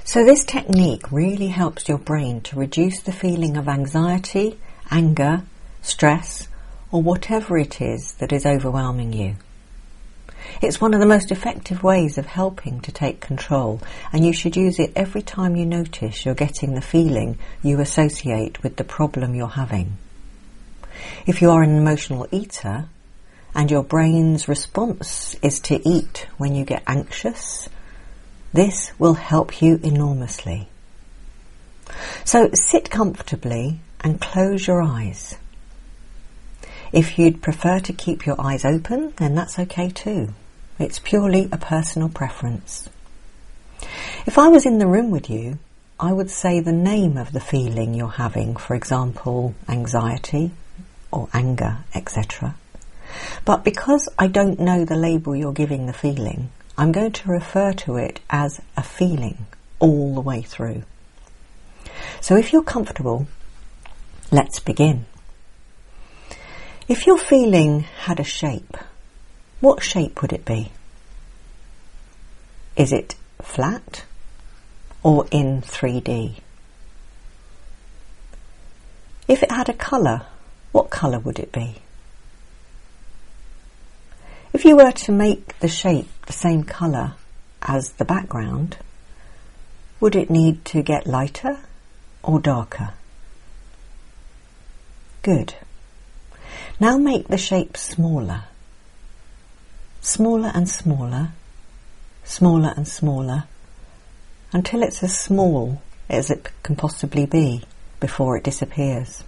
So this technique really helps your brain to reduce the feeling of anxiety, anger, stress, or whatever it is that is overwhelming you. It's one of the most effective ways of helping to take control, and you should use it every time you notice you're getting the feeling you associate with the problem you're having. If you are an emotional eater, and your brain's response is to eat when you get anxious, this will help you enormously. So sit comfortably and close your eyes. If you'd prefer to keep your eyes open, then that's okay too. It's purely a personal preference. If I was in the room with you, I would say the name of the feeling you're having, for example, anxiety or anger, etc. But because I don't know the label you're giving the feeling, I'm going to refer to it as a feeling all the way through. So if you're comfortable, let's begin. If your feeling had a shape, what shape would it be? Is it flat or in 3D? If it had a colour, what colour would it be? If you were to make the shape the same colour as the background, would it need to get lighter or darker? Good. Now make the shape smaller. Smaller and smaller, smaller and smaller, until it's as small as it can possibly be before it disappears.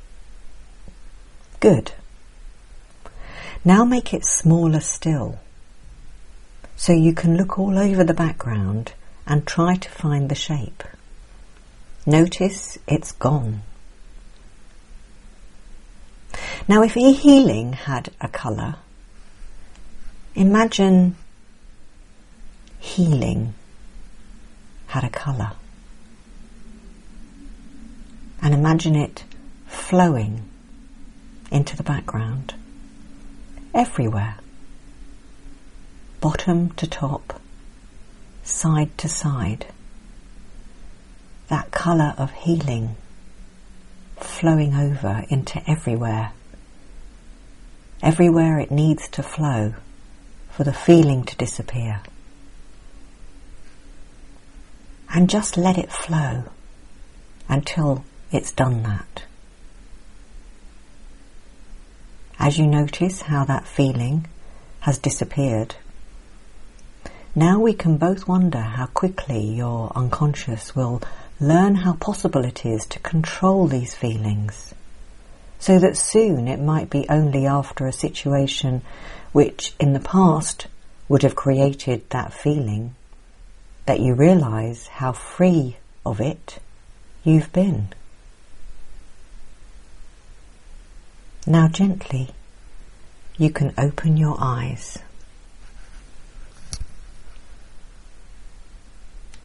Good. Now make it smaller still, so you can look all over the background and try to find the shape. Notice it's gone. Now if healing had a colour, imagine healing had a colour. And imagine it flowing into the background, everywhere, bottom to top, side to side. That colour of healing flowing over into everywhere. Everywhere it needs to flow for the feeling to disappear. And just let it flow until it's done that. As you notice how that feeling has disappeared, now we can both wonder how quickly your unconscious will learn how possible it is to control these feelings, so that soon it might be only after a situation which in the past would have created that feeling that you realise how free of it you've been. Now gently you can open your eyes.